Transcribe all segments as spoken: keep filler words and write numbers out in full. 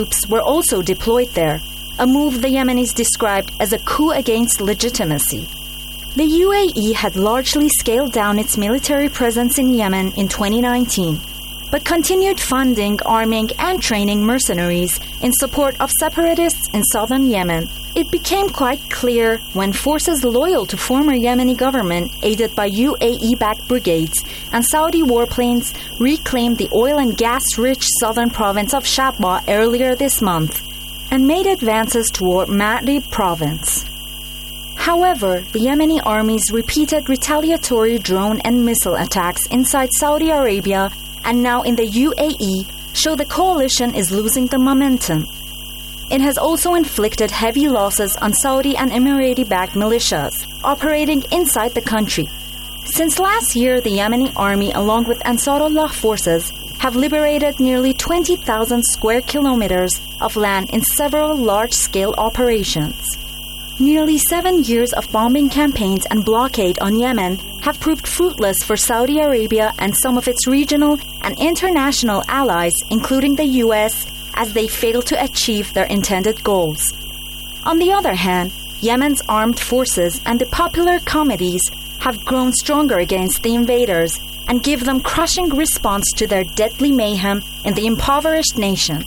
troops were also deployed there, a move the Yemenis described as a coup against legitimacy. The U A E had largely scaled down its military presence in Yemen in twenty nineteen, but continued funding, arming, and training mercenaries in support of separatists in southern Yemen. It became quite clear when forces loyal to former Yemeni government, aided by U A E-backed brigades and Saudi warplanes, reclaimed the oil and gas-rich southern province of Shabwa earlier this month and made advances toward Ma'rib province. However, the Yemeni army's repeated retaliatory drone and missile attacks inside Saudi Arabia and now in the U A E show the coalition is losing the momentum. It has also inflicted heavy losses on Saudi and Emirati-backed militias operating inside the country. Since last year, the Yemeni army, along with Ansarullah forces, have liberated nearly twenty thousand square kilometers of land in several large-scale operations. Nearly seven years of bombing campaigns and blockade on Yemen have proved fruitless for Saudi Arabia and some of its regional and international allies, including the U S, as they fail to achieve their intended goals. On the other hand, Yemen's armed forces and the popular committees have grown stronger against the invaders and give them crushing response to their deadly mayhem in the impoverished nation.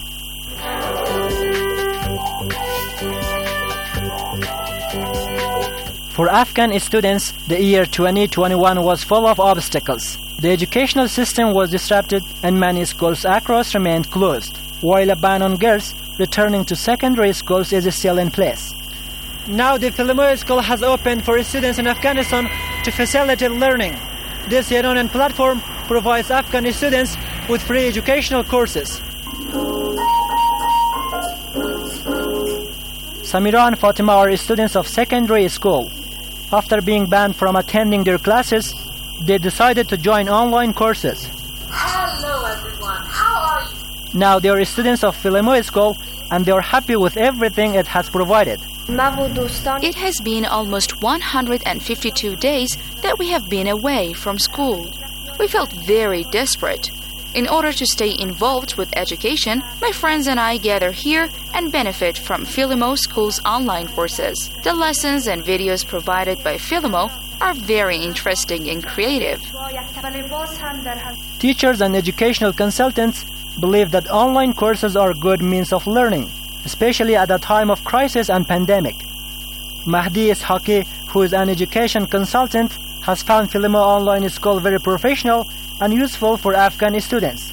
For Afghan students, the year twenty twenty-one was full of obstacles. The educational system was disrupted and many schools across remained closed, while a ban on girls returning to secondary schools is still in place. Now the Philimo School has opened for students in Afghanistan to facilitate learning. This Iranian platform provides Afghan students with free educational courses. Samira and Fatima are students of secondary school. After being banned from attending their classes, they decided to join online courses. Hello everyone, how are you? Now they are students of Philimo School and they are happy with everything it has provided. It has been almost one hundred fifty-two days that we have been away from school. We felt very desperate. In order to stay involved with education, my friends and I gather here and benefit from Philimo School's online courses. The lessons and videos provided by Philimo are very interesting and creative. Teachers and educational consultants believe that online courses are a good means of learning, especially at a time of crisis and pandemic. Mahdi Ishaqi, who is an education consultant, has found Philimo Online School very professional and useful for Afghan students.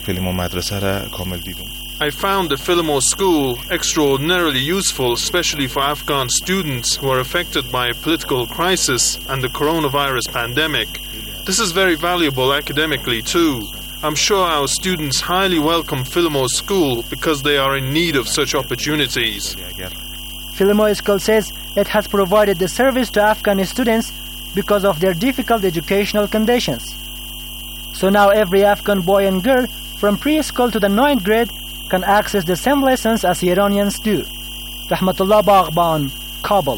I found the Philimo School extraordinarily useful, especially for Afghan students who are affected by a political crisis and the coronavirus pandemic. This is very valuable academically too. I'm sure our students highly welcome Philimo School because they are in need of such opportunities. Philimo School says it has provided the service to Afghan students because of their difficult educational conditions. So now every Afghan boy and girl from preschool to the ninth grade can access the same lessons as Iranians do. Rahmatullah Baghban, Kabul.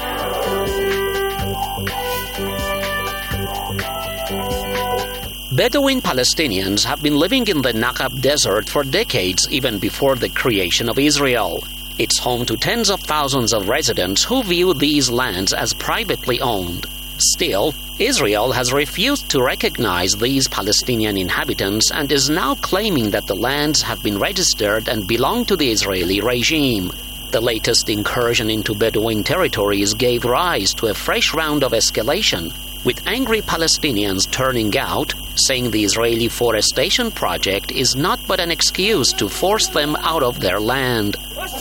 Bedouin Palestinians have been living in the Naqab Desert for decades, even before the creation of Israel. It's home to tens of thousands of residents who view these lands as privately owned. Still, Israel has refused to recognize these Palestinian inhabitants and is now claiming that the lands have been registered and belong to the Israeli regime. The latest incursion into Bedouin territories gave rise to a fresh round of escalation, with angry Palestinians turning out, saying the Israeli forestation project is not but an excuse to force them out of their land.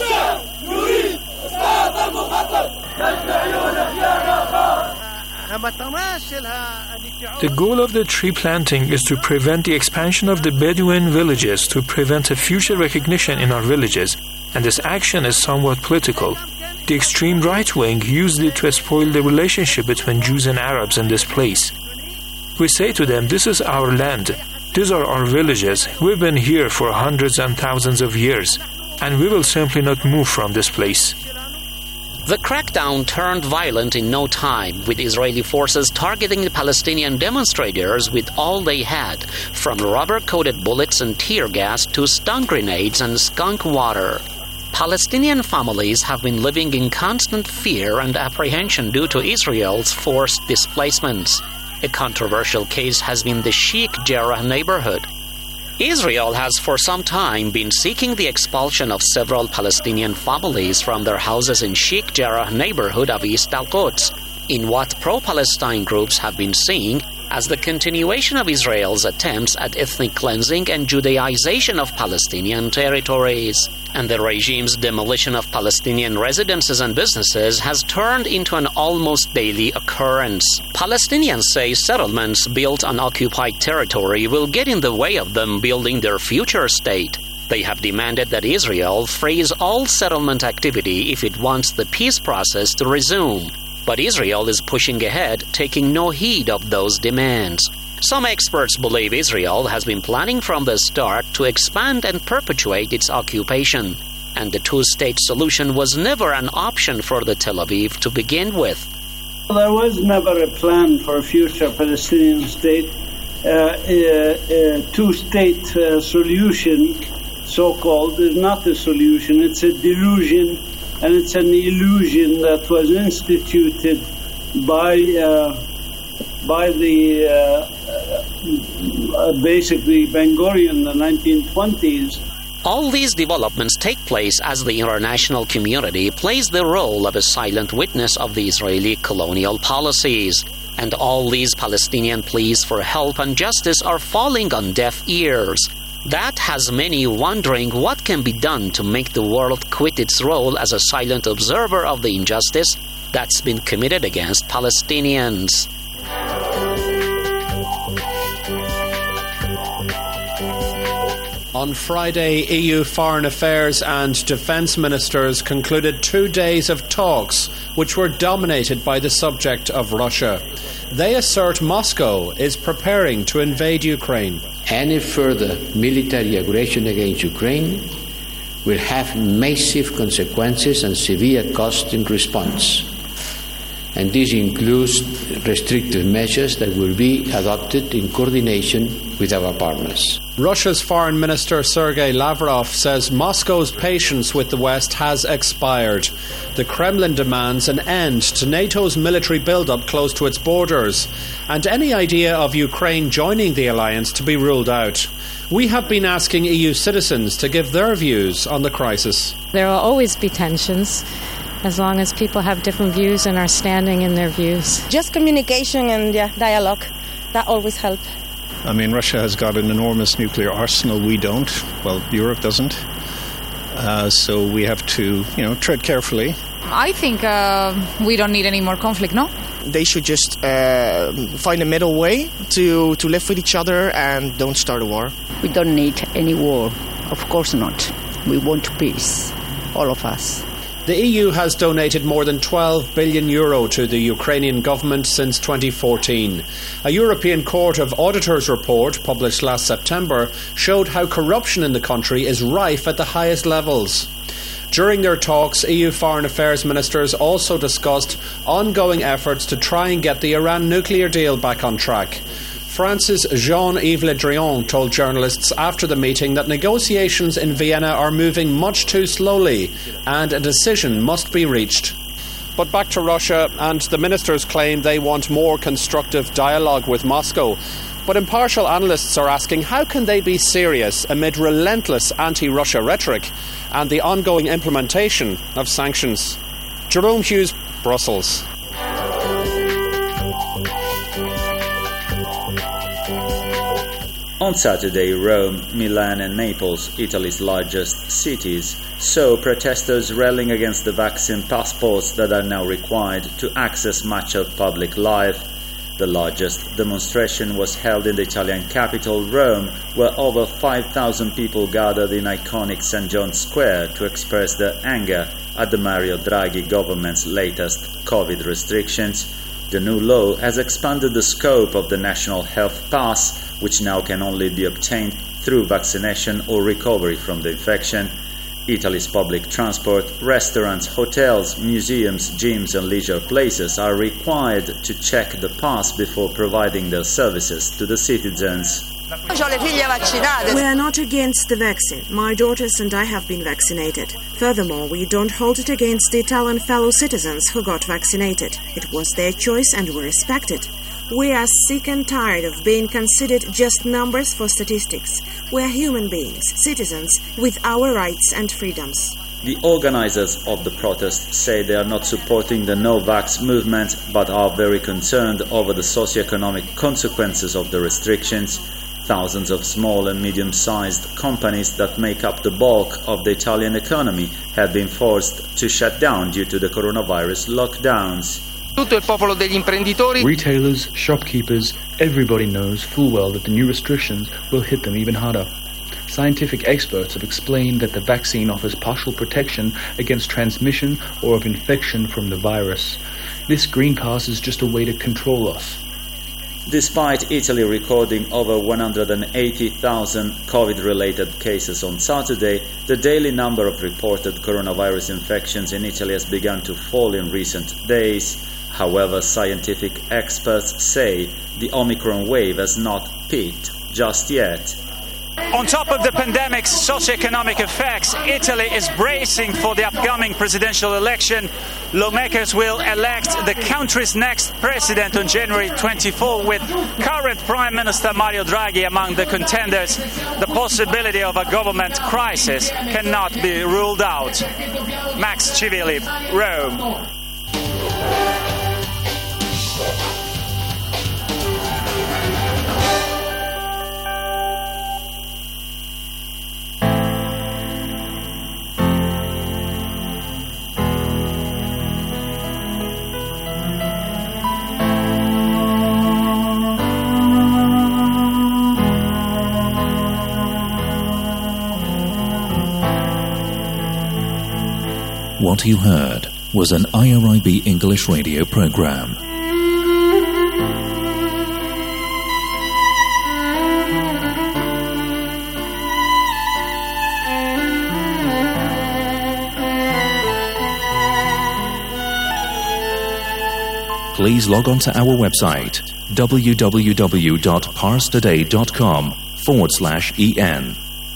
The goal of the tree planting is to prevent the expansion of the Bedouin villages, to prevent a future recognition in our villages, and this action is somewhat political. The extreme right wing used it to spoil the relationship between Jews and Arabs in this place. We say to them, this is our land, these are our villages, we've been here for hundreds and thousands of years, and we will simply not move from this place. The crackdown turned violent in no time, with Israeli forces targeting the Palestinian demonstrators with all they had, from rubber-coated bullets and tear gas to stun grenades and skunk water. Palestinian families have been living in constant fear and apprehension due to Israel's forced displacements. A controversial case has been the Sheikh Jarrah neighborhood. Israel has for some time been seeking the expulsion of several Palestinian families from their houses in Sheikh Jarrah neighborhood of East Al-Quds, in what pro-Palestine groups have been seeing as the continuation of Israel's attempts at ethnic cleansing and Judaization of Palestinian territories. And the regime's demolition of Palestinian residences and businesses has turned into an almost daily occurrence. Palestinians say settlements built on occupied territory will get in the way of them building their future state. They have demanded that Israel freeze all settlement activity if it wants the peace process to resume. But Israel is pushing ahead, taking no heed of those demands. Some experts believe Israel has been planning from the start to expand and perpetuate its occupation, and the two-state solution was never an option for the Tel Aviv to begin with. There was never a plan for a future Palestinian state. Uh, a, a two-state uh, solution, so-called, is not a solution. It's a delusion, and it's an illusion that was instituted by uh, by the uh, uh, basically Ben-Gurion in the nineteen twenties. All these developments take place as the international community plays the role of a silent witness of the Israeli colonial policies. And all these Palestinian pleas for help and justice are falling on deaf ears. That has many wondering what can be done to make the world quit its role as a silent observer of the injustice that's been committed against Palestinians. On Friday, E U Foreign Affairs and Defence Ministers concluded two days of talks which were dominated by the subject of Russia. They assert Moscow is preparing to invade Ukraine. Any further military aggression against Ukraine will have massive consequences and severe costs in response. And this includes restrictive measures that will be adopted in coordination with our partners. Russia's Foreign Minister Sergei Lavrov says Moscow's patience with the West has expired. The Kremlin demands an end to NATO's military build-up close to its borders, and any idea of Ukraine joining the alliance to be ruled out. We have been asking E U citizens to give their views on the crisis. There will always be tensions, as long as people have different views and are standing in their views. Just communication and yeah, dialogue, that always helps. I mean, Russia has got an enormous nuclear arsenal. We don't. Well, Europe doesn't. Uh, so we have to, you know, tread carefully. I think uh, we don't need any more conflict, no? They should just uh, find a middle way to, to live with each other and don't start a war. We don't need any war. Of course not. We want peace, all of us. The E U has donated more than twelve billion euro to the Ukrainian government since twenty fourteen. A European Court of Auditors report published last September showed how corruption in the country is rife at the highest levels. During their talks, E U Foreign Affairs ministers also discussed ongoing efforts to try and get the Iran nuclear deal back on track. France's Jean-Yves Le Drian told journalists after the meeting that negotiations in Vienna are moving much too slowly and a decision must be reached. But back to Russia, and the ministers claim they want more constructive dialogue with Moscow. But impartial analysts are asking how can they be serious amid relentless anti-Russia rhetoric and the ongoing implementation of sanctions. Jerome Hughes, Brussels. On Saturday, Rome, Milan and Naples, Italy's largest cities, saw protesters rallying against the vaccine passports that are now required to access much of public life. The largest demonstration was held in the Italian capital, Rome, where over five thousand people gathered in iconic Saint John's Square to express their anger at the Mario Draghi government's latest COVID restrictions. The new law has expanded the scope of the National Health Pass, which now can only be obtained through vaccination or recovery from the infection. Italy's public transport, restaurants, hotels, museums, gyms and leisure places are required to check the pass before providing their services to the citizens. We are not against the vaccine. My daughters and I have been vaccinated. Furthermore, we don't hold it against the Italian fellow citizens who got vaccinated. It was their choice and we respect it. We are sick and tired of being considered just numbers for statistics. We are human beings, citizens, with our rights and freedoms. The organizers of the protest say they are not supporting the no-vax movement, but are very concerned over the socio-economic consequences of the restrictions. Thousands of small and medium-sized companies that make up the bulk of the Italian economy have been forced to shut down due to the coronavirus lockdowns. Retailers, shopkeepers, everybody knows full well that the new restrictions will hit them even harder. Scientific experts have explained that the vaccine offers partial protection against transmission or of infection from the virus. This green pass is just a way to control us. Despite Italy recording over one hundred eighty thousand COVID-related cases on Saturday, the daily number of reported coronavirus infections in Italy has begun to fall in recent days. However, scientific experts say the Omicron wave has not peaked just yet. On top of the pandemic's socioeconomic effects, Italy is bracing for the upcoming presidential election. Lawmakers will elect the country's next president on January twenty-fourth, with current Prime Minister Mario Draghi among the contenders. The possibility of a government crisis cannot be ruled out. Max Civili, Rome. What you heard was an I R I B English radio program. Please log on to our website www.parstoday.com forward slash en.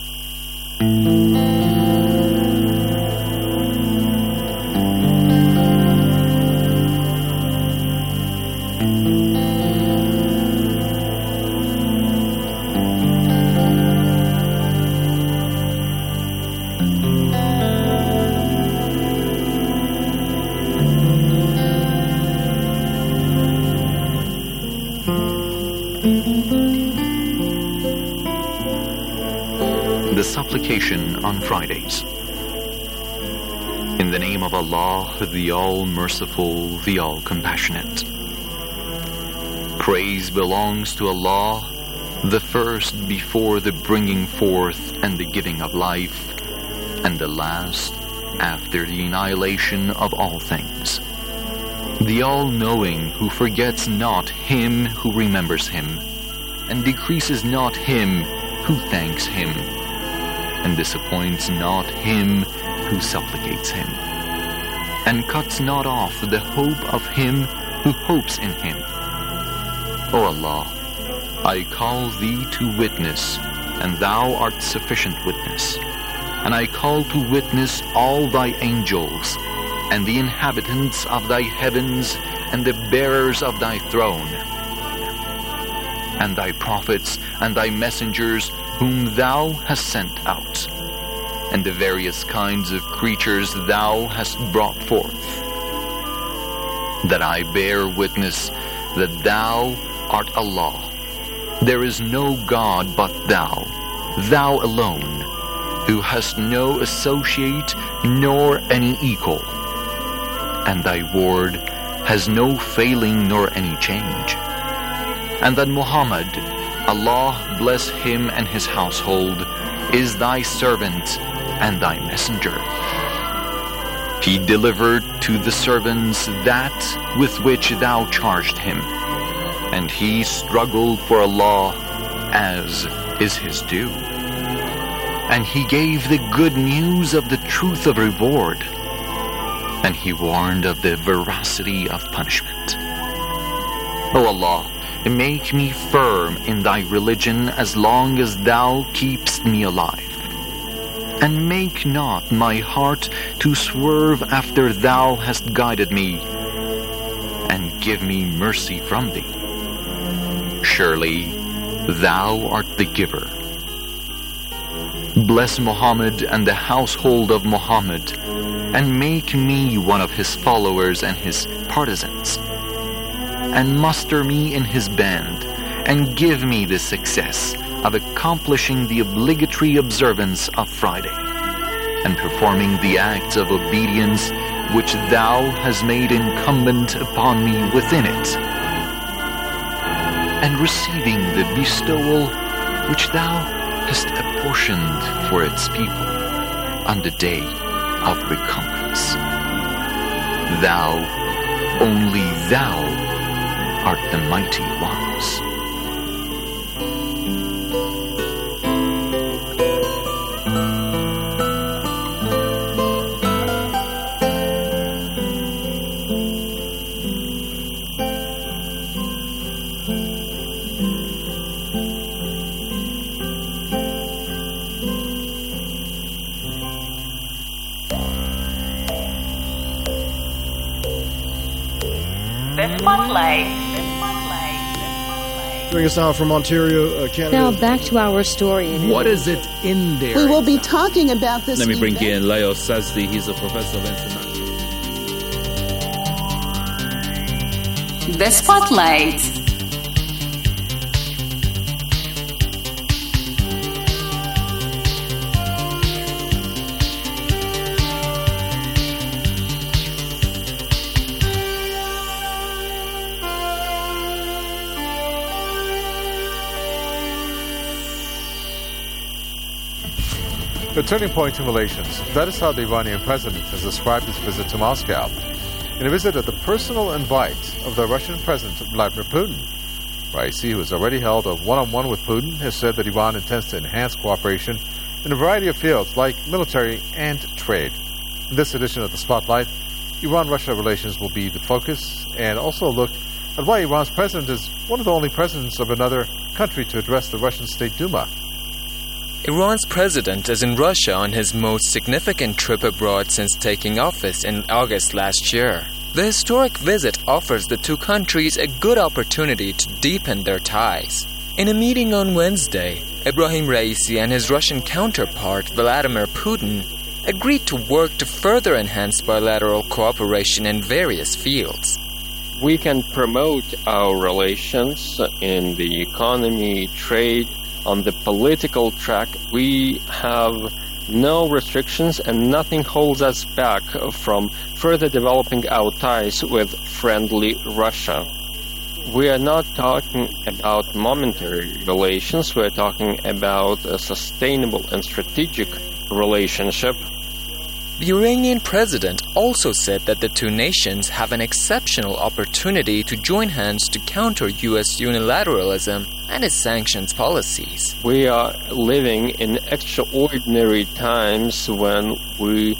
The supplication on Fridays. In the name of Allah, the All-Merciful, the All-Compassionate. Praise belongs to Allah, the first before the bringing forth and the giving of life, and the last after the annihilation of all things. The All-Knowing, who forgets not him who remembers him, and decreases not him who thanks him, and disappoints not him who supplicates him, and cuts not off the hope of him who hopes in him. O Allah, I call thee to witness, and thou art sufficient witness, and I call to witness all thy angels, and the inhabitants of thy heavens, and the bearers of thy throne, and thy prophets, and thy messengers, whom thou hast sent out, and the various kinds of creatures thou hast brought forth, that I bear witness that thou art Allah. There is no God but thou, thou alone, who hast no associate nor any equal, and thy word has no failing nor any change, and that Muhammad, Allah bless him and his household, is thy servant and thy messenger. He delivered to the servants that with which thou charged him, and he struggled for Allah as is his due. and he gave the good news of the truth of reward, and he warned of the veracity of punishment. O Allah, make me firm in thy religion as long as thou keepst me alive, and make not my heart to swerve after thou hast guided me, and give me mercy from thee. Surely thou art the giver. Bless Muhammad and the household of Muhammad, and make me one of his followers and his partisans, and muster me in his band, and give me the success of accomplishing the obligatory observance of Friday, and performing the acts of obedience which thou hast made incumbent upon me within it, and receiving the bestowal which thou hast apportioned for its people on the day of recompense. Thou, only thou, art the mighty ones. The Spotlight. Joining us now from Ontario, uh, Canada. Now back to our story. What is it in there? We will be talking about this. Let me bring event. in Leo Sazdi. He's a professor of international. The Spotlight. A turning point in relations. That is how the Iranian president has described his visit to Moscow. In a visit at the personal invite of the Russian President Vladimir Putin. Raisi, who has already held a one-on-one with Putin, has said that Iran intends to enhance cooperation in a variety of fields like military and trade. In this edition of The Spotlight, Iran-Russia relations will be the focus, and also a look at why Iran's president is one of the only presidents of another country to address the Russian State Duma. Iran's president is in Russia on his most significant trip abroad since taking office in August last year. The historic visit offers the two countries a good opportunity to deepen their ties. In a meeting on Wednesday, Ebrahim Raisi and his Russian counterpart Vladimir Putin agreed to work to further enhance bilateral cooperation in various fields. We can promote our relations in the economy, trade. On the political track, we have no restrictions and nothing holds us back from further developing our ties with friendly Russia. We are not talking about momentary relations, we are talking about a sustainable and strategic relationship. The Iranian president also said that the two nations have an exceptional opportunity to join hands to counter U S unilateralism and its sanctions policies. We are living in extraordinary times when we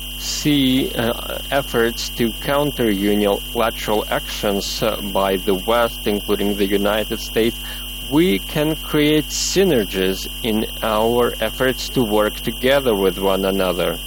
see uh, efforts to counter unilateral actions uh, by the West, including the United States. We can create synergies in our efforts to work together with one another.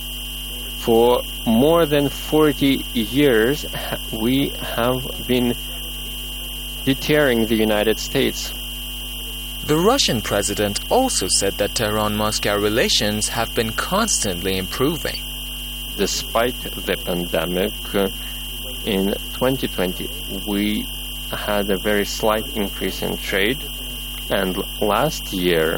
For more than forty years, we have been deterring the United States. The Russian president also said that Tehran-Moscow relations have been constantly improving. Despite the pandemic, uh, in twenty twenty, we had a very slight increase in trade, and last year,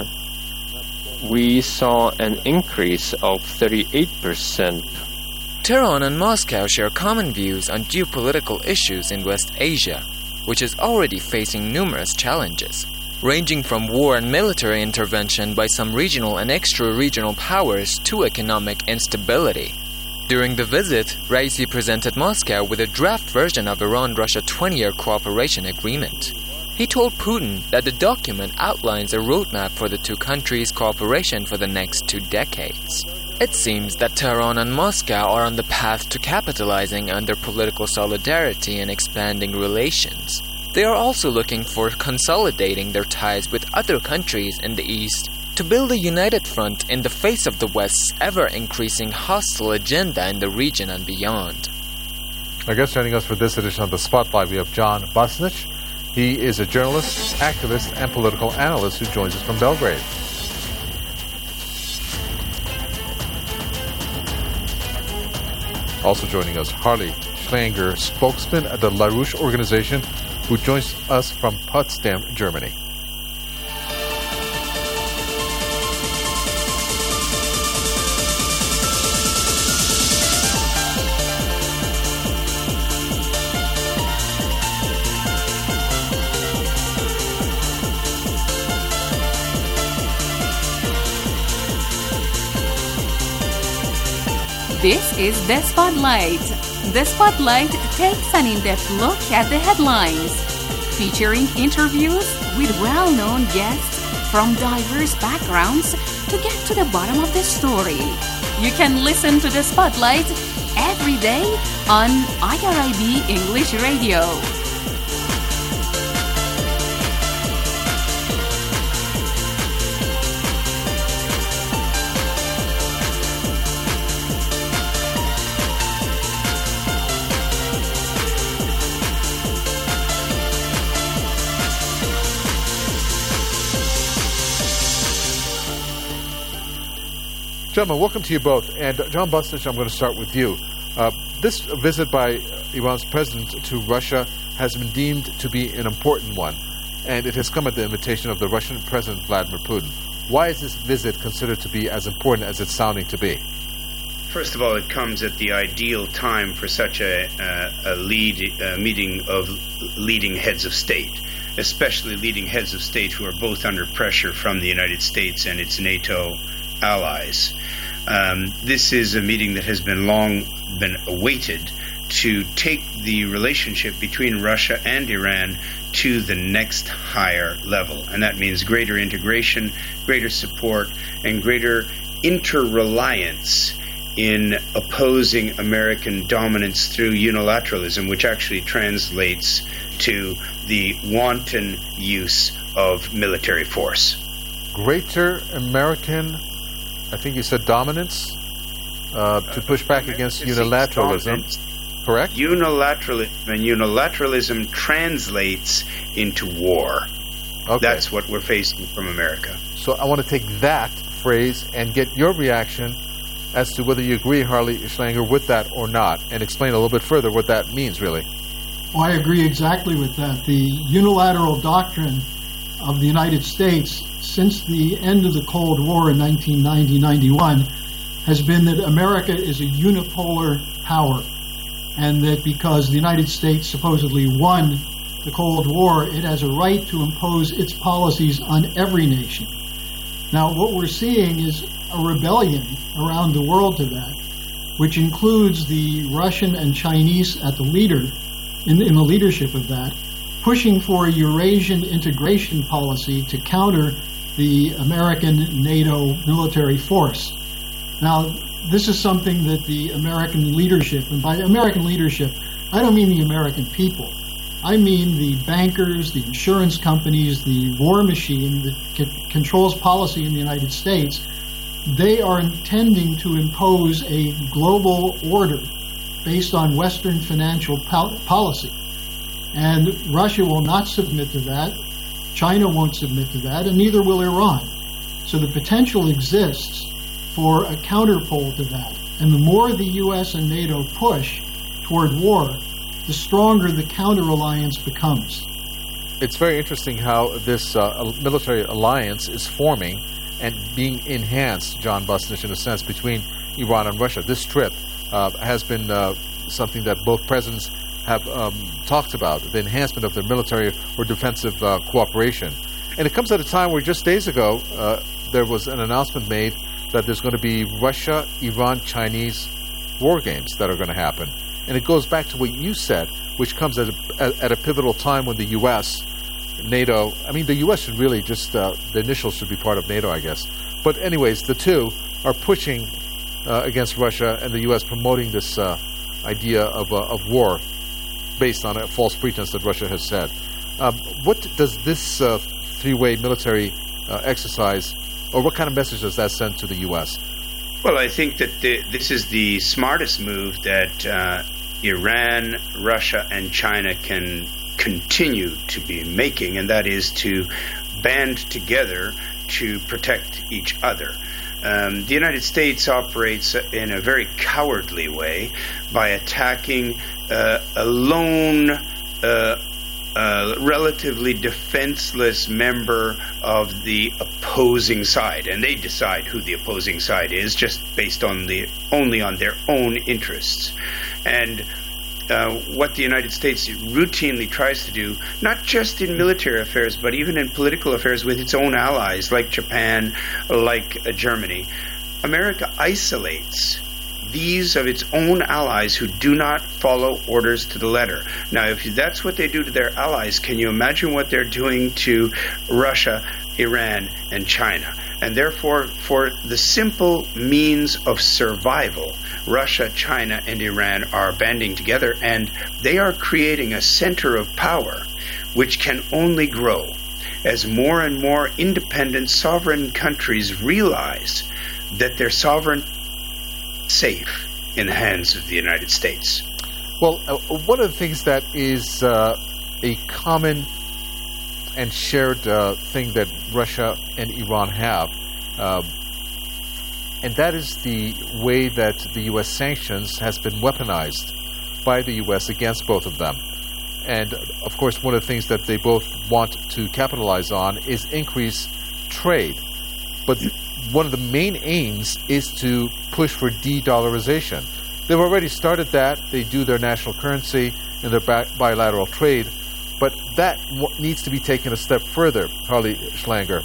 we saw an increase of thirty-eight percent. Tehran and Moscow share common views on geopolitical issues in West Asia, which is already facing numerous challenges, ranging from war and military intervention by some regional and extra-regional powers to economic instability. During the visit, Raisi presented Moscow with a draft version of Iran-Russia twenty-year cooperation agreement. He told Putin that the document outlines a roadmap for the two countries' cooperation for the next two decades. It seems that Tehran and Moscow are on the path to capitalizing on their political solidarity and expanding relations. They are also looking for consolidating their ties with other countries in the East to build a united front in the face of the West's ever-increasing hostile agenda in the region and beyond. Our guest joining us for this edition of The Spotlight, we have John Bosnich. He is a journalist, activist, and political analyst who joins us from Belgrade. Also joining us, Harley Schlanger, spokesman at the LaRouche organization, who joins us from Potsdam, Germany. This is The Spotlight. The Spotlight takes an in-depth look at the headlines, featuring interviews with well-known guests from diverse backgrounds to get to the bottom of the story. You can listen to The Spotlight every day on I R I B English Radio. Gentlemen, welcome to you both. And uh, John Bosnich, I'm going to start with you. Uh, this visit by Iran's president to Russia has been deemed to be an important one, and it has come at the invitation of the Russian President Vladimir Putin. Why is this visit considered to be as important as it's sounding to be? First of all, it comes at the ideal time for such a, uh, a lead uh, meeting of leading heads of state, especially leading heads of state who are both under pressure from the United States and its NATO allies. Um, this is a meeting that has been long been awaited to take the relationship between Russia and Iran to the next higher level. And that means greater integration, greater support, and greater interreliance in opposing American dominance through unilateralism, which actually translates to the wanton use of military force. Greater American, I think you said dominance, uh, to push back against unilateralism. Correct? Unilateralism, and unilateralism translates into war. Okay. That's what we're facing from America. So I want to take that phrase and get your reaction as to whether you agree, Harley Schlanger, with that or not, and explain a little bit further what that means, really. Well, I agree exactly with that. The unilateral doctrine of the United States since the end of the Cold War in nineteen ninety ninety-one has been that America is a unipolar power, and that because the United States supposedly won the Cold War, it has a right to impose its policies on every nation. Now, what we're seeing is a rebellion around the world to that, which includes the Russian and Chinese at the leader, in, in the leadership of that, pushing for a Eurasian integration policy to counter the American NATO military force. Now, this is something that the American leadership, and by American leadership, I don't mean the American people. I mean the bankers, the insurance companies, the war machine that c- controls policy in the United States. They are intending to impose a global order based on Western financial pol- policy. And Russia will not submit to that. China won't submit to that, and neither will Iran. So the potential exists for a counterpole to that. And the more the U S and NATO push toward war, the stronger the counter-alliance becomes. It's very interesting how this uh, military alliance is forming and being enhanced, John Bosnich, in a sense, between Iran and Russia. This trip uh, has been uh, something that both presidents have um, talked about, the enhancement of their military or defensive uh, cooperation. And it comes at a time where just days ago uh, there was an announcement made that there's going to be Russia, Iran, Chinese war games that are going to happen. And it goes back to what you said, which comes at a, at a pivotal time when the U S NATO, I mean, the U S should really just, uh, the initials should be part of NATO, I guess. But anyways, the two are pushing uh, against Russia, and the U S promoting this uh, idea of, uh, of war based on a false pretense that Russia has said. Um, what does this uh, three-way military uh, exercise, or what kind of message does that send to the U S? Well, I think that the, this is the smartest move that uh, Iran, Russia, and China can continue to be making, and that is to band together to protect each other. Um, the United States operates in a very cowardly way by attacking uh, a lone, uh, uh, relatively defenseless member of the opposing side, and they decide who the opposing side is just based on the only on their own interests. And Uh, what the United States routinely tries to do, not just in military affairs, but even in political affairs with its own allies, like Japan, like uh, Germany. America isolates these of its own allies who do not follow orders to the letter. Now, if that's what they do to their allies, can you imagine what they're doing to Russia, Iran, and China? And therefore, for the simple means of survival, Russia, China, and Iran are banding together, and they are creating a center of power which can only grow as more and more independent sovereign countries realize that their sovereign safe in the hands of the United States. Well, uh, one of the things that is uh, a common and shared uh, thing that Russia and Iran have, uh, and that is the way that the U S sanctions has been weaponized by the U S against both of them. And, of course, one of the things that they both want to capitalize on is increase trade. But one of the main aims is to push for de-dollarization. They've already started that. They do their national currency in their bi- bilateral trade. But that w- needs to be taken a step further, Harley Schlanger.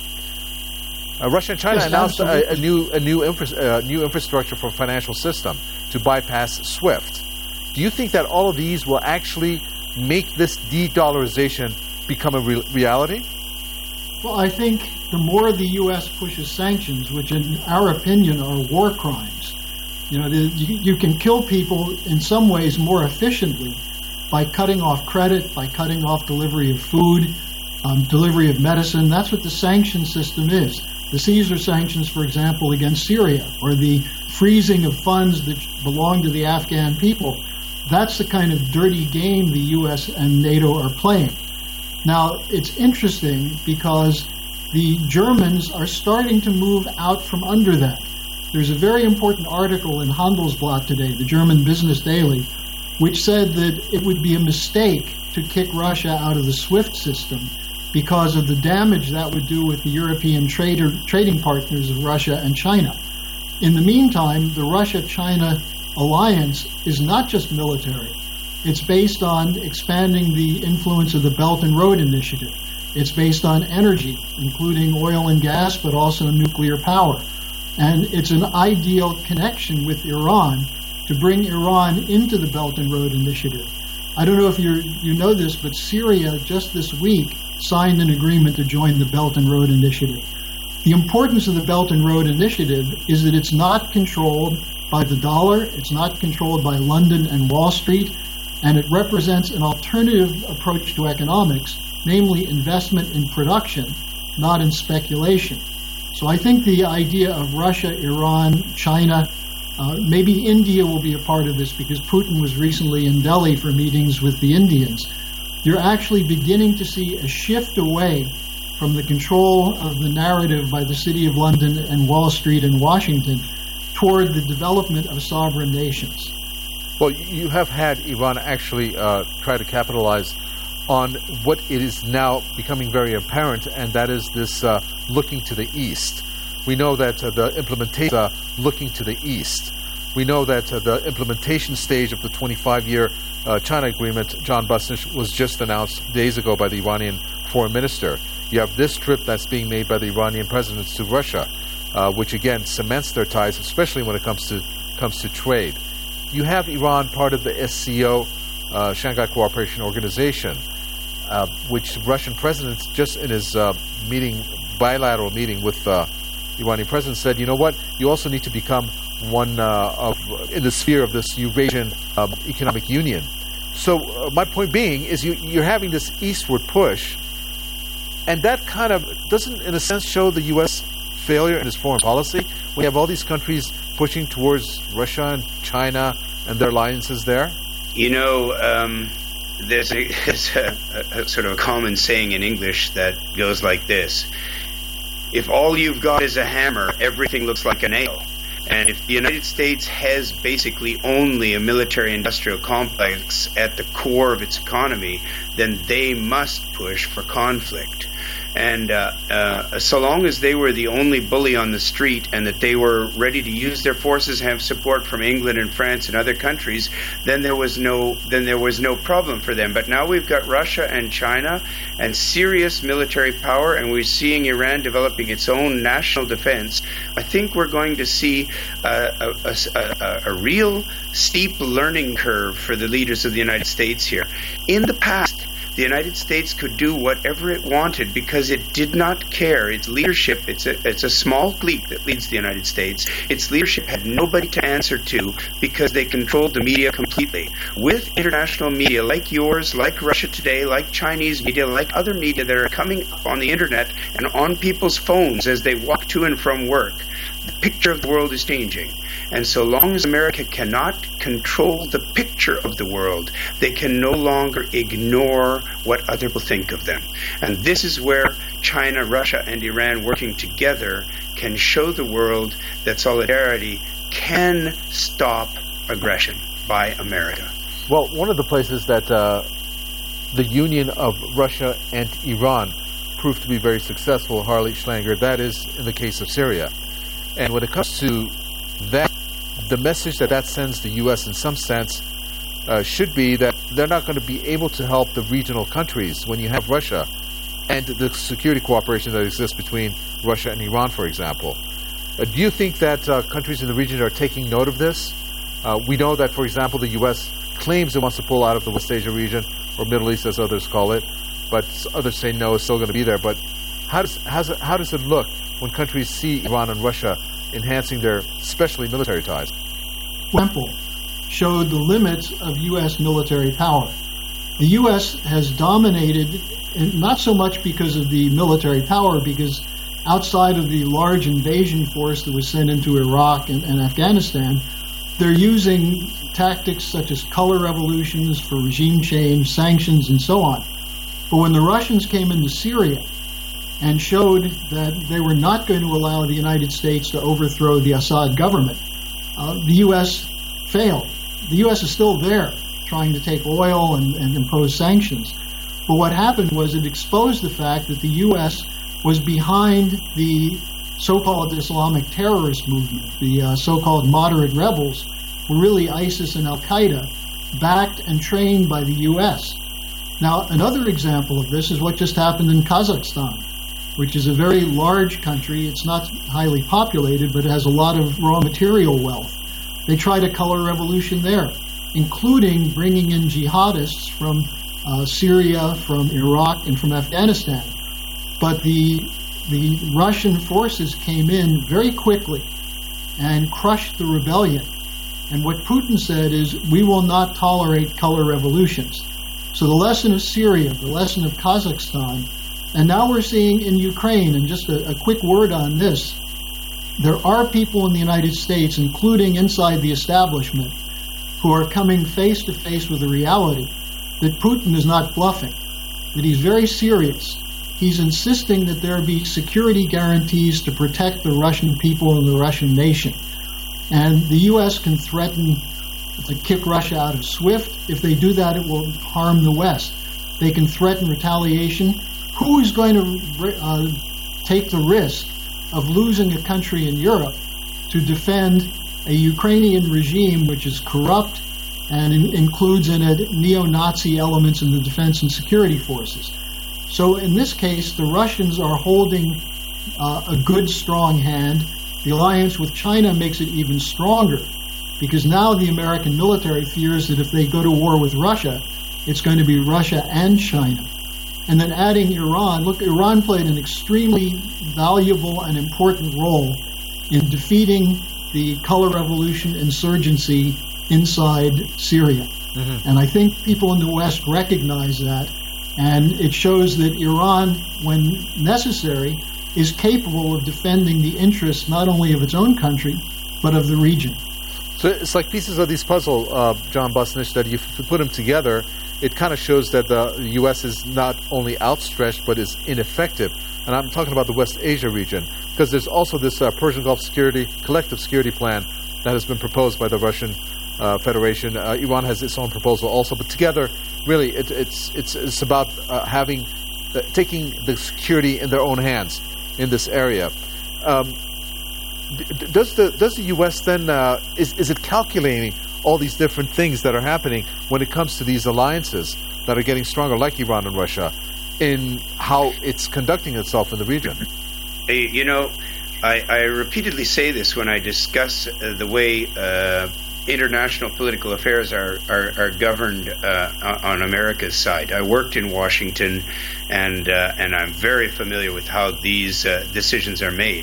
Uh, Russia and China Yes, announced a, a new a new, infra- uh, new infrastructure for financial system to bypass SWIFT. Do you think that all of these will actually make this de-dollarization become a re- reality? Well, I think the more the U S pushes sanctions, which in our opinion are war crimes, you know, the, you, you can kill people in some ways more efficiently by cutting off credit, by cutting off delivery of food, um, delivery of medicine. That's what the sanction system is. The Caesar sanctions, for example, against Syria, or the freezing of funds that belong to the Afghan people. That's the kind of dirty game the U S and NATO are playing. Now, it's interesting because the Germans are starting to move out from under that. There's a very important article in Handelsblatt today, the German Business Daily, which said that it would be a mistake to kick Russia out of the SWIFT system because of the damage that would do with the European trader, trading partners of Russia and China. In the meantime, the Russia-China alliance is not just military. It's based on expanding the influence of the Belt and Road Initiative. It's based on energy, including oil and gas, but also nuclear power. And it's an ideal connection with Iran to bring Iran into the Belt and Road Initiative. I don't know if you you know this, but Syria just this week signed an agreement to join the Belt and Road Initiative. The importance of the Belt and Road Initiative is that it's not controlled by the dollar, it's not controlled by London and Wall Street, and it represents an alternative approach to economics, namely investment in production, not in speculation. So I think the idea of Russia, Iran, China, uh, maybe India will be a part of this because Putin was recently in Delhi for meetings with the Indians. You're actually beginning to see a shift away from the control of the narrative by the City of London and Wall Street and Washington toward the development of sovereign nations. Well, you have had Iran actually uh, try to capitalize on what it is now becoming very apparent, and that is this uh, looking to the east. We know that uh, the implementation uh, looking to the east. We know that uh, the implementation stage of the twenty-five-year uh, China agreement, John Busnich, was just announced days ago by the Iranian foreign minister. You have this trip that's being made by the Iranian president to Russia, uh, which again cements their ties, especially when it comes to comes to trade. You have Iran part of the S C O, uh, Shanghai Cooperation Organization. uh, which Russian president just in his uh, meeting, bilateral meeting with uh, Iranian president said, you know what, you also need to become one uh, of in the sphere of this Eurasian um, economic union. So uh, my point being is you, you're having this eastward push, and that kind of doesn't, in a sense, show the U S failure in its foreign policy. We have all these countries pushing towards Russia and China and their alliances there. You know, um, there's, a, there's a, a, a sort of a common saying in English that goes like this: if all you've got is a hammer, everything looks like a nail. And if the United States has basically only a military-industrial complex at the core of its economy, then they must push for conflict. And uh, uh, so long as they were the only bully on the street and that they were ready to use their forces, have support from England and France and other countries, then there was no then there was no problem for them. But now we've got Russia and China and serious military power, and we're seeing Iran developing its own national defense. I think we're going to see uh, a, a, a, a real steep learning curve for the leaders of the United States here. In the past, the United States could do whatever it wanted because it did not care. Its leadership, it's a, it's a small clique that leads the United States. Its leadership had nobody to answer to because they controlled the media completely. With international media like yours, like Russia Today, like Chinese media, like other media that are coming up on the internet and on people's phones as they walk to and from work, the picture of the world is changing. And so long as America cannot control the picture of the world, they can no longer ignore what other people think of them. And this is where China, Russia, and Iran working together can show the world that solidarity can stop aggression by America. Well, one of the places that uh, the union of Russia and Iran proved to be very successful, Harley Schlanger, that is in the case of Syria. And when it comes to that, the message that that sends the U S in some sense uh, should be that they're not going to be able to help the regional countries when you have Russia and the security cooperation that exists between Russia and Iran, for example. Uh, do you think that uh, countries in the region are taking note of this? Uh, we know that, for example, the U S claims it wants to pull out of the West Asia region, or Middle East as others call it, but others say no, it's still going to be there. But how does, how's it, how does it look when countries see Iran and Russia enhancing their, especially military ties? Wemple showed the limits of U S military power. The U S has dominated, and not so much because of the military power, because outside of the large invasion force that was sent into Iraq and, and Afghanistan, they're using tactics such as color revolutions for regime change, sanctions, and so on. But when the Russians came into Syria and showed that they were not going to allow the United States to overthrow the Assad government, uh, the U S failed. The U S is still there, trying to take oil and, and impose sanctions. But what happened was it exposed the fact that the U S was behind the so-called Islamic terrorist movement. The uh, so-called moderate rebels were really ISIS and Al-Qaeda, backed and trained by the U S. Now, another example of this is what just happened in Kazakhstan, which is a very large country. It's not highly populated, but it has a lot of raw material wealth. They tried a color revolution there, including bringing in jihadists from uh, Syria, from Iraq, and from Afghanistan. But the, the Russian forces came in very quickly and crushed the rebellion. And what Putin said is, we will not tolerate color revolutions. So the lesson of Syria, the lesson of Kazakhstan, and now we're seeing in Ukraine, and just a, a quick word on this, there are people in the United States, including inside the establishment, who are coming face to face with the reality that Putin is not bluffing, that he's very serious. He's insisting that there be security guarantees to protect the Russian people and the Russian nation. And the U S can threaten to kick Russia out of SWIFT. If they do that, it will harm the West. They can threaten retaliation. Who is going to uh, take the risk of losing a country in Europe to defend a Ukrainian regime which is corrupt and in, includes in it neo-Nazi elements in the defense and security forces? So in this case, the Russians are holding uh, a good, strong hand. The alliance with China makes it even stronger, because now the American military fears that if they go to war with Russia, it's going to be Russia and China. And then adding Iran, look, Iran played an extremely valuable and important role in defeating the color revolution insurgency inside Syria. Mm-hmm. And I think people in the West recognize that. And it shows that Iran, when necessary, is capable of defending the interests not only of its own country, but of the region. So it's like pieces of this puzzle, uh, John Busnich, that if you put them together, it kind of shows that the U S is not only outstretched, but is ineffective. And I'm talking about the West Asia region, because there's also this uh, Persian Gulf security, collective security plan that has been proposed by the Russian uh, Federation. Uh, Iran has its own proposal also, but together, really, it, it's it's it's about uh, having uh, taking the security in their own hands in this area. Um, d- does the does the U S then uh, is is it calculating all these different things that are happening when it comes to these alliances that are getting stronger, like Iran and Russia, in how it's conducting itself in the region? Hey, you know, I, I repeatedly say this when I discuss uh, the way uh, international political affairs are, are, are governed uh, on America's side. I worked in Washington, and uh, and I'm very familiar with how these uh, decisions are made.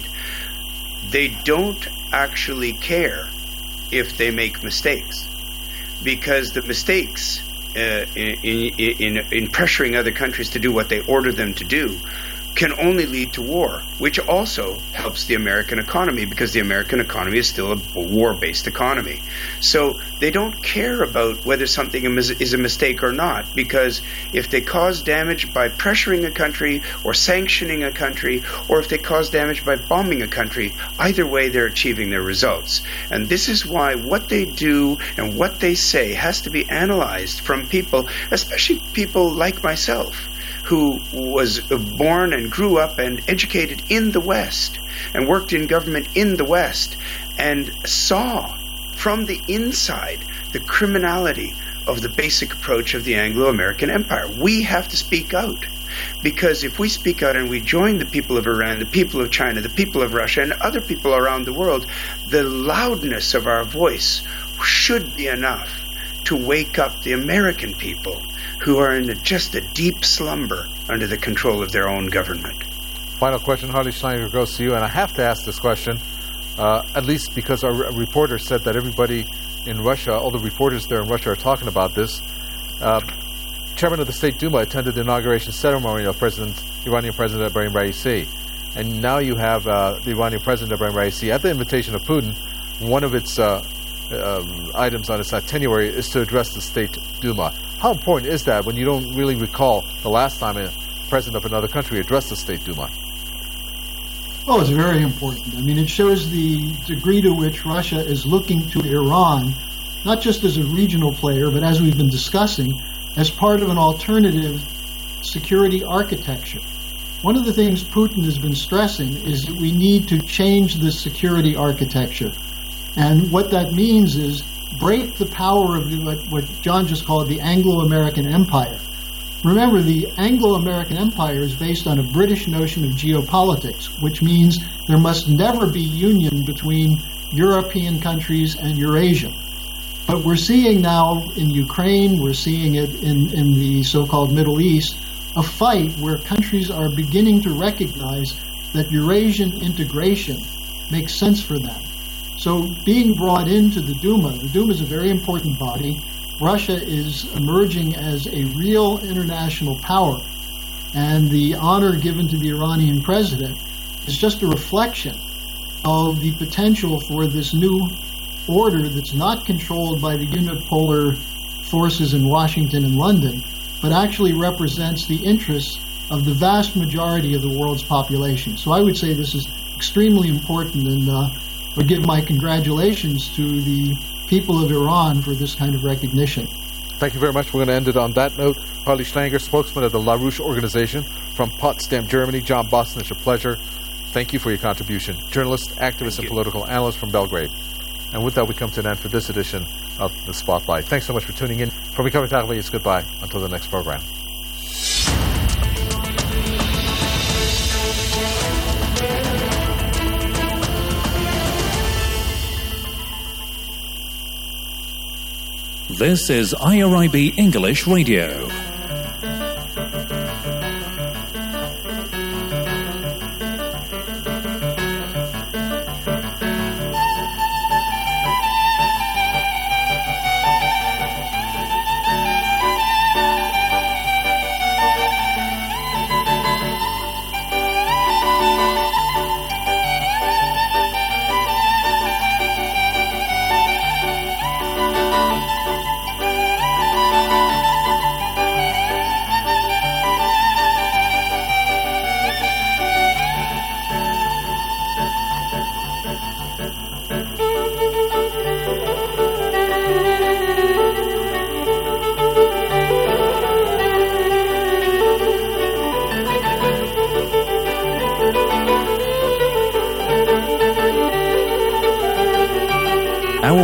They don't actually care if they make mistakes, because the mistakes uh, in, in in pressuring other countries to do what they order them to do can only lead to war, which also helps the American economy, because the American economy is still a war-based economy. So they don't care about whether something is a mistake or not, because if they cause damage by pressuring a country or sanctioning a country, or if they cause damage by bombing a country, either way they're achieving their results. And this is why what they do and what they say has to be analyzed from people, especially people like myself, who was born and grew up and educated in the West and worked in government in the West and saw from the inside the criminality of the basic approach of the Anglo-American Empire. We have to speak out, because if we speak out and we join the people of Iran, the people of China, the people of Russia, and other people around the world, the loudness of our voice should be enough to wake up the American people, who are in a, just a deep slumber under the control of their own government. Final question, Harley Schlanger, goes to you, and I have to ask this question, uh, at least because our re- reporter said that everybody in Russia, all the reporters there in Russia are talking about this. Uh, Chairman of the State Duma attended the inauguration ceremony of President, Iranian President Ebrahim Raisi, and now you have uh, the Iranian President Ebrahim Raisi at the invitation of Putin. One of its uh, uh, items on its itinerary is to address the State Duma. How important is that when you don't really recall the last time a president of another country addressed the State Duma? Oh, it's very important. I mean, it shows the degree to which Russia is looking to Iran, not just as a regional player, but as we've been discussing, as part of an alternative security architecture. One of the things Putin has been stressing is that we need to change the security architecture. And what that means is break the power of the, what, what John just called the Anglo-American Empire. Remember, the Anglo-American Empire is based on a British notion of geopolitics, which means there must never be union between European countries and Eurasia. But we're seeing now in Ukraine, we're seeing it in, in the so-called Middle East, a fight where countries are beginning to recognize that Eurasian integration makes sense for them. So being brought into the Duma, the Duma is a very important body. Russia is emerging as a real international power, and the honor given to the Iranian president is just a reflection of the potential for this new order that's not controlled by the unipolar forces in Washington and London, but actually represents the interests of the vast majority of the world's population. So I would say this is extremely important, and uh, I would give my congratulations to the people of Iran for this kind of recognition. Thank you very much. We're going to end it on that note. Harley Schlanger, spokesman of the LaRouche organization from Potsdam, Germany. John Busnich, a pleasure. Thank you for your contribution. Journalist, activist, and political analyst from Belgrade. And with that, we come to an end for this edition of The Spotlight. Thanks so much for tuning in. From me, Kevin Tagali, it's goodbye until the next program. This is I R I B English Radio.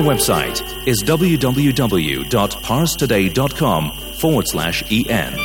website is www.parstoday.com forward slash en.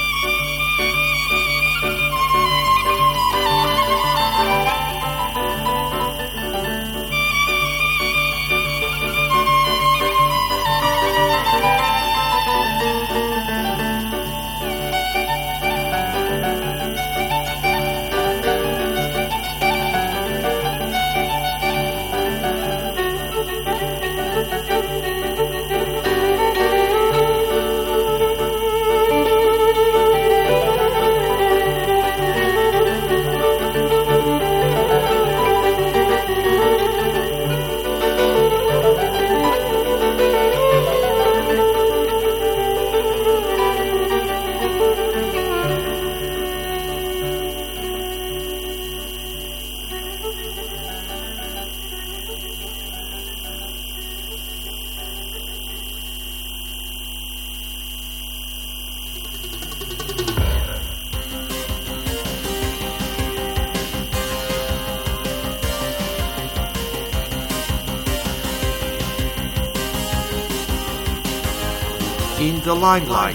In the limelight.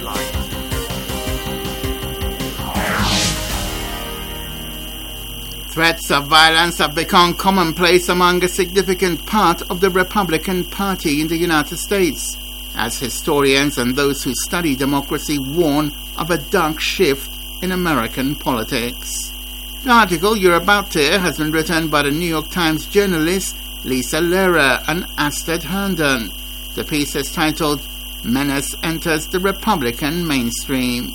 Threats of violence have become commonplace among a significant part of the Republican Party in the United States, as historians and those who study democracy warn of a dark shift in American politics. The article you're about to hear has been written by the New York Times journalists Lisa Lehrer and Astrid Herndon. The piece is titled Menace Enters the Republican Mainstream.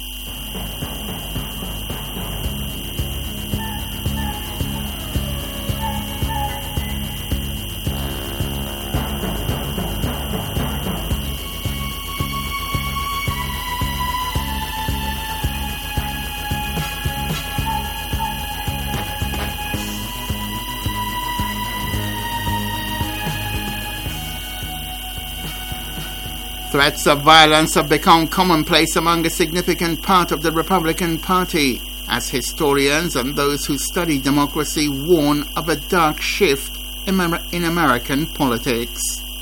Threats of violence have become commonplace among a significant part of the Republican Party, as historians and those who study democracy warn of a dark shift in American politics.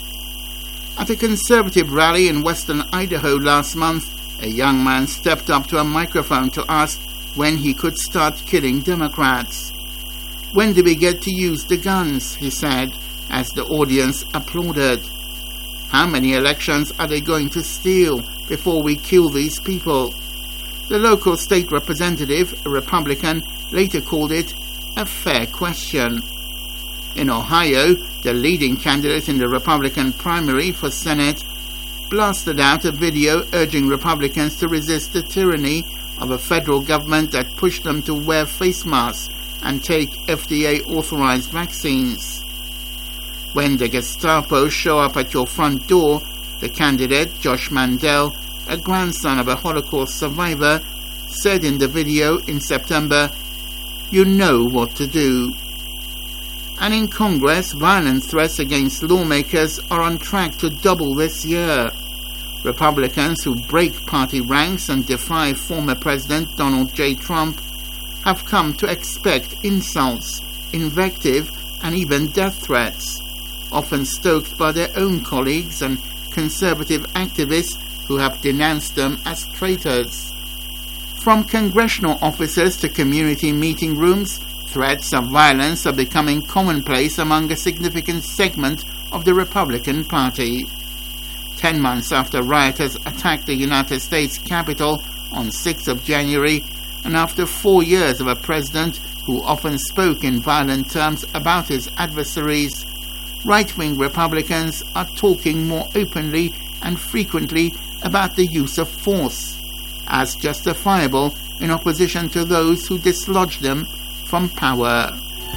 At a conservative rally in western Idaho last month, a young man stepped up to a microphone to ask when he could start killing Democrats. "When do we get to use the guns?" he said, as the audience applauded. "How many elections are they going to steal before we kill these people?" The local state representative, a Republican, later called it a fair question. In Ohio, the leading candidate in the Republican primary for Senate blasted out a video urging Republicans to resist the tyranny of a federal government that pushed them to wear face masks and take F D A-authorized vaccines. "When the Gestapo show up at your front door," the candidate, Josh Mandel, a grandson of a Holocaust survivor, said in the video in September, "you know what to do." And in Congress, violent threats against lawmakers are on track to double this year. Republicans who break party ranks and defy former President Donald J. Trump have come to expect insults, invective, and even death threats, often stoked by their own colleagues and conservative activists who have denounced them as traitors. From congressional offices to community meeting rooms, threats of violence are becoming commonplace among a significant segment of the Republican Party. Ten months after rioters attacked the United States Capitol on sixth of January, and after four years of a president who often spoke in violent terms about his adversaries, right-wing Republicans are talking more openly and frequently about the use of force, as justifiable in opposition to those who dislodge them from power.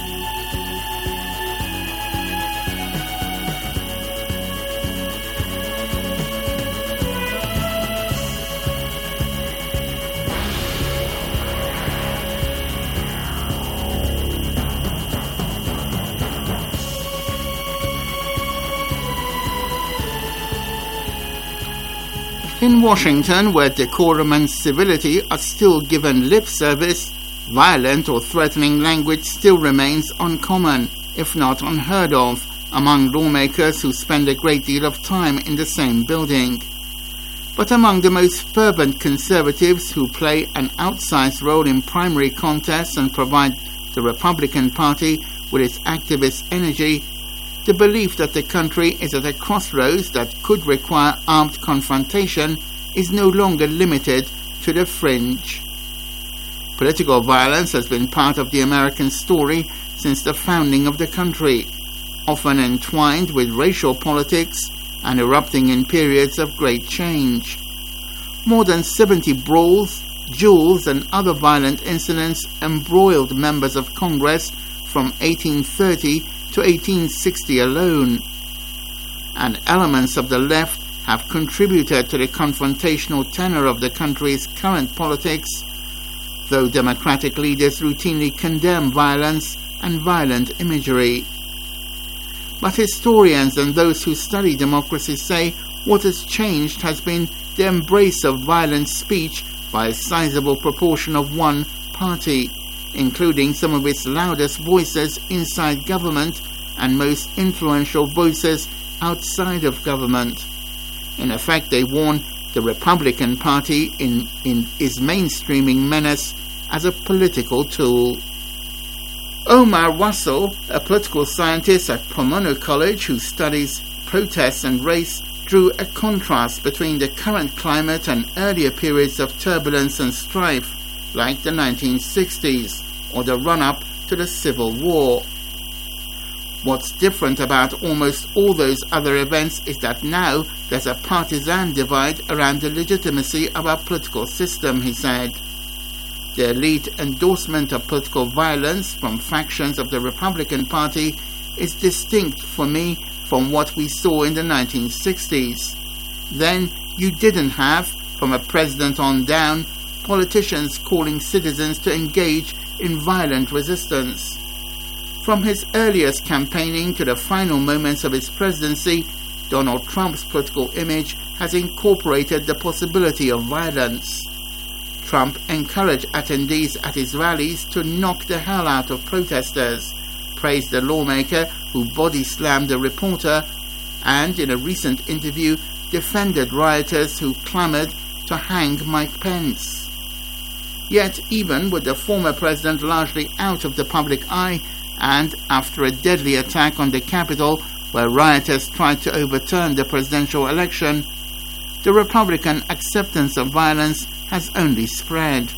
In Washington, where decorum and civility are still given lip service, violent or threatening language still remains uncommon, if not unheard of, among lawmakers who spend a great deal of time in the same building. But among the most fervent conservatives who play an outsized role in primary contests and provide the Republican Party with its activist energy, the belief that the country is at a crossroads that could require armed confrontation is no longer limited to the fringe. Political violence has been part of the American story since the founding of the country, often entwined with racial politics and erupting in periods of great change. More than seventy brawls, duels, and other violent incidents embroiled members of Congress from eighteen thirty to eighteen sixty alone. And elements of the left have contributed to the confrontational tenor of the country's current politics, though Democratic leaders routinely condemn violence and violent imagery. But historians and those who study democracy say what has changed has been the embrace of violent speech by a sizable proportion of one party, including some of its loudest voices inside government and most influential voices outside of government. In effect, they warn the Republican Party in, in is mainstreaming menace as a political tool. Omar Wassel, a political scientist at Pomona College who studies protests and race, drew a contrast between the current climate and earlier periods of turbulence and strife, like the nineteen sixties or the run-up to the Civil War. What's different about almost all those other events is that now there's a partisan divide around the legitimacy of our political system, he said. The elite endorsement of political violence from factions of the Republican Party is distinct for me from what we saw in the nineteen sixties. Then you didn't have, from a president on down, politicians calling citizens to engage in violent resistance. From his earliest campaigning to the final moments of his presidency, Donald Trump's political image has incorporated the possibility of violence. Trump encouraged attendees at his rallies to knock the hell out of protesters, praised the lawmaker who body-slammed a reporter, and in a recent interview defended rioters who clamored to hang Mike Pence. Yet even with the former president largely out of the public eye, and after a deadly attack on the Capitol where rioters tried to overturn the presidential election, the Republican acceptance of violence has only spread.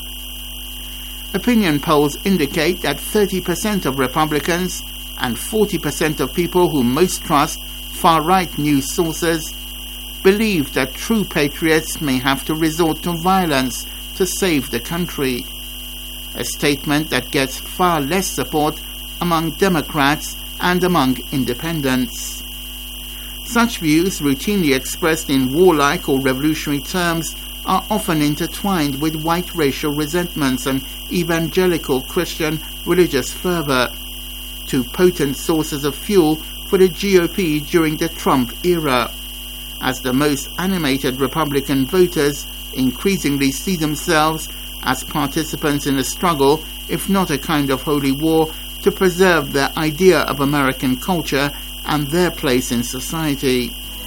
Opinion polls indicate that thirty percent of Republicans and forty percent of people who most trust far-right news sources believe that true patriots may have to resort to violence to save the country, a statement that gets far less support among Democrats and among independents. Such views, routinely expressed in warlike or revolutionary terms, are often intertwined with white racial resentments and evangelical Christian religious fervor, two potent sources of fuel for the G O P during the Trump era, as the most animated Republican voters increasingly see themselves as participants in a struggle, if not a kind of holy war, to preserve their idea of American culture and their place in society.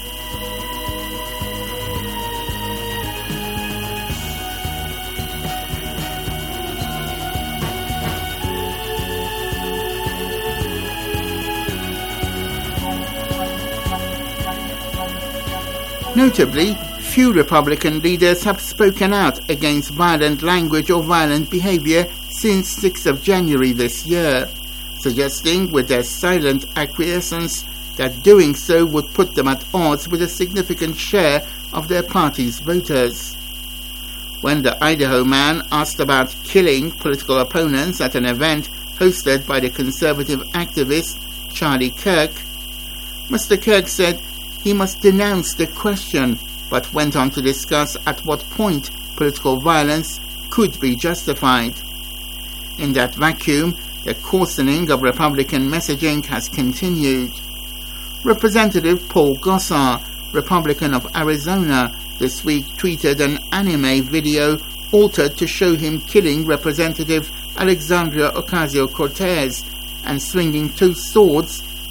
Notably, few Republican leaders have spoken out against violent language or violent behavior since sixth of January this year, suggesting with their silent acquiescence that doing so would put them at odds with a significant share of their party's voters. When the Idaho man asked about killing political opponents at an event hosted by the conservative activist Charlie Kirk, Mister Kirk said he must denounce the question, but went on to discuss at what point political violence could be justified. In that vacuum, the coarsening of Republican messaging has continued. Representative Paul Gosar, Republican of Arizona, this week tweeted an anime video altered to show him killing Representative Alexandria Ocasio-Cortez and swinging two swords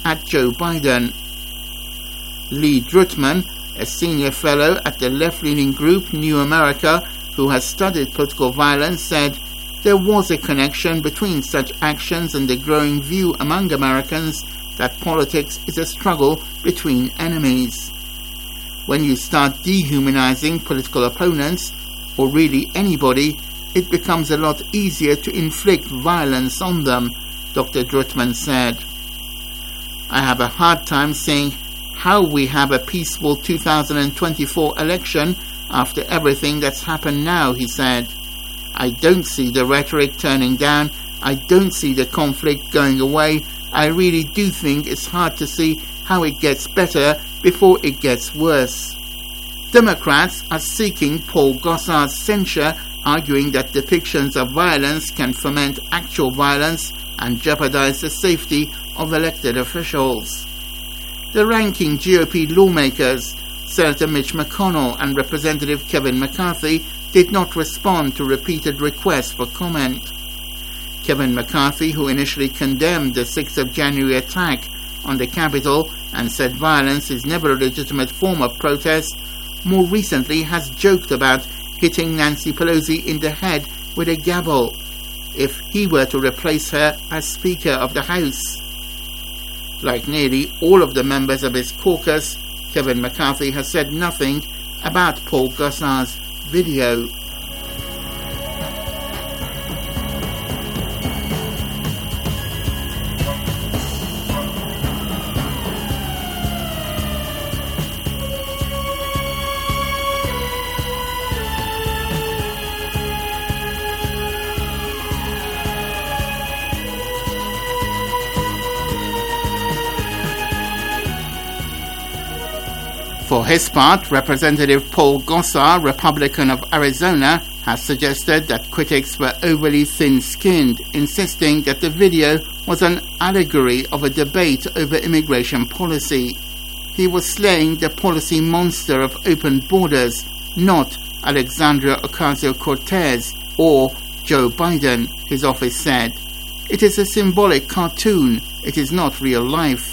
at Joe Biden. Lee Drutman, a senior fellow at the left-leaning group New America, who has studied political violence, said there was a connection between such actions and the growing view among Americans that politics is a struggle between enemies. When you start dehumanizing political opponents, or really anybody, it becomes a lot easier to inflict violence on them, Doctor Drutman said. I have a hard time seeing how we have a peaceful two thousand twenty-four election after everything that's happened now, he said. I don't see the rhetoric turning down. I don't see the conflict going away. I really do think it's hard to see how it gets better before it gets worse. Democrats are seeking Paul Gosar's censure, arguing that depictions of violence can foment actual violence and jeopardize the safety of elected officials. The ranking G O P lawmakers, Senator Mitch McConnell and Representative Kevin McCarthy, did not respond to repeated requests for comment. Kevin McCarthy, who initially condemned the sixth of January attack on the Capitol and said violence is never a legitimate form of protest, more recently has joked about hitting Nancy Pelosi in the head with a gavel if he were to replace her as Speaker of the House. Like nearly all of the members of his caucus, Kevin McCarthy has said nothing about Paul Gosar's video. For his part, Representative Paul Gosar, Republican of Arizona, has suggested that critics were overly thin-skinned, insisting that the video was an allegory of a debate over immigration policy. He was slaying the policy monster of open borders, not Alexandria Ocasio-Cortez or Joe Biden, his office said. It is a symbolic cartoon. It is not real life.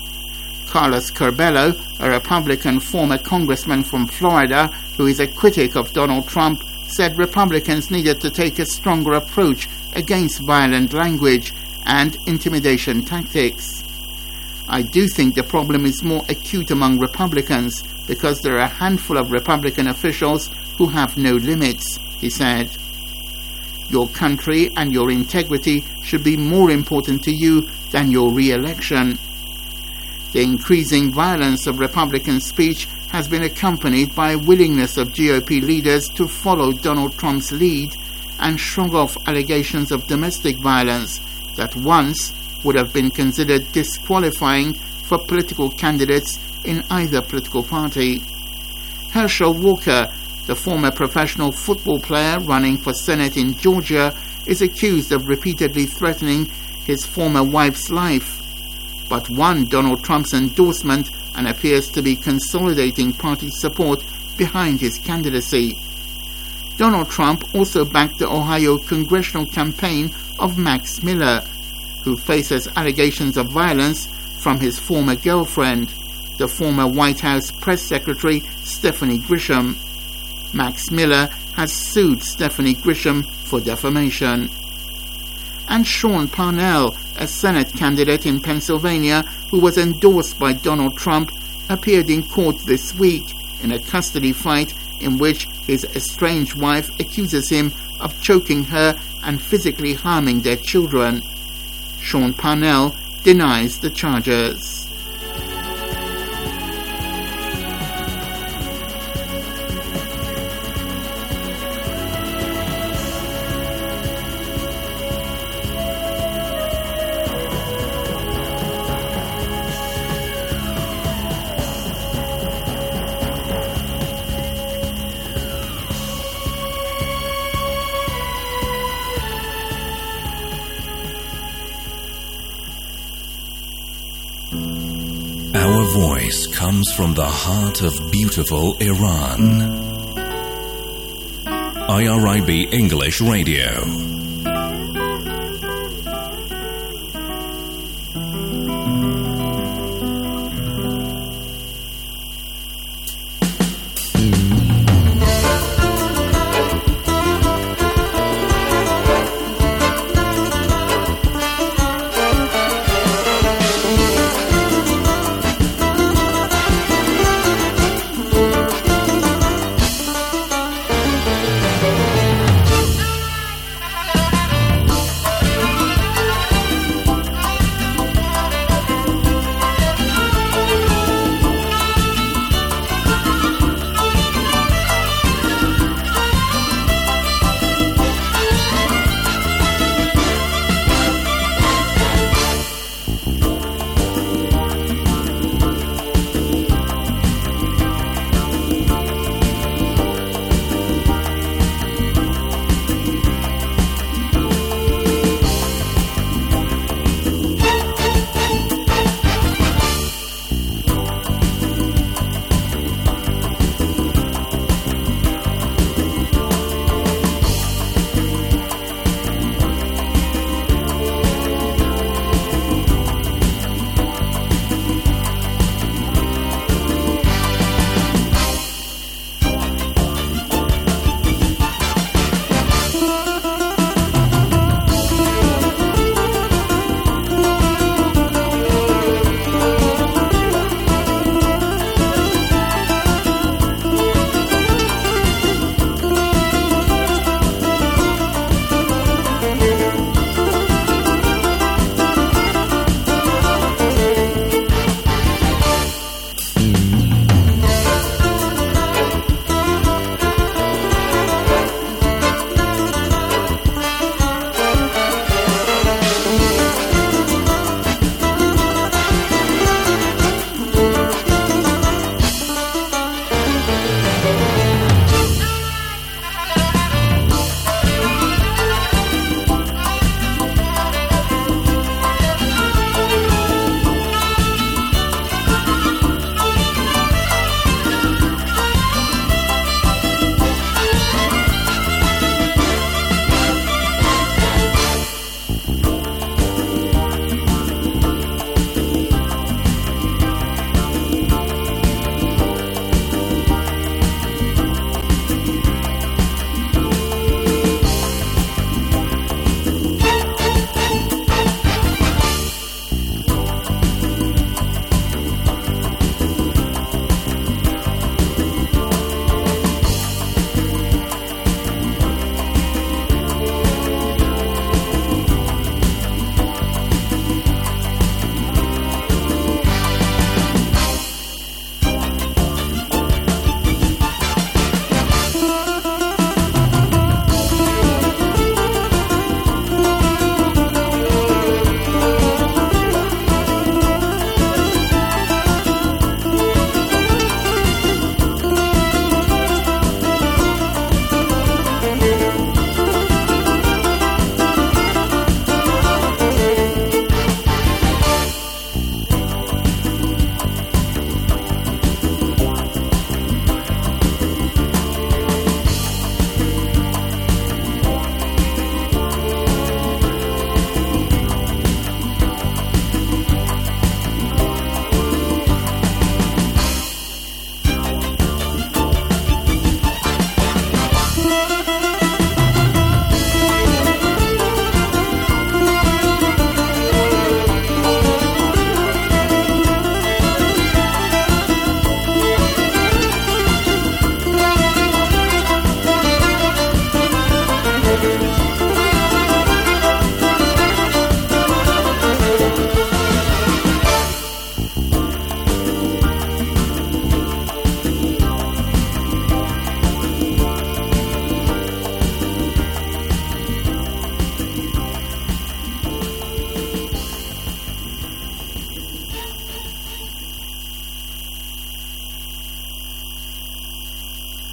Carlos Curbelo, a Republican former congressman from Florida who is a critic of Donald Trump, said Republicans needed to take a stronger approach against violent language and intimidation tactics. I do think the problem is more acute among Republicans because there are a handful of Republican officials who have no limits, he said. Your country and your integrity should be more important to you than your re-election. The increasing violence of Republican speech has been accompanied by a willingness of G O P leaders to follow Donald Trump's lead and shrug off allegations of domestic violence that once would have been considered disqualifying for political candidates in either political party. Herschel Walker, the former professional football player running for Senate in Georgia, is accused of repeatedly threatening his former wife's life, but won Donald Trump's endorsement and appears to be consolidating party support behind his candidacy. Donald Trump also backed the Ohio congressional campaign of Max Miller, who faces allegations of violence from his former girlfriend, the former White House press secretary Stephanie Grisham. Max Miller has sued Stephanie Grisham for defamation. And Sean Parnell, a Senate candidate in Pennsylvania who was endorsed by Donald Trump, appeared in court this week in a custody fight in which his estranged wife accuses him of choking her and physically harming their children. Sean Parnell denies the charges. Our voice comes from the heart of beautiful Iran. I R I B English Radio.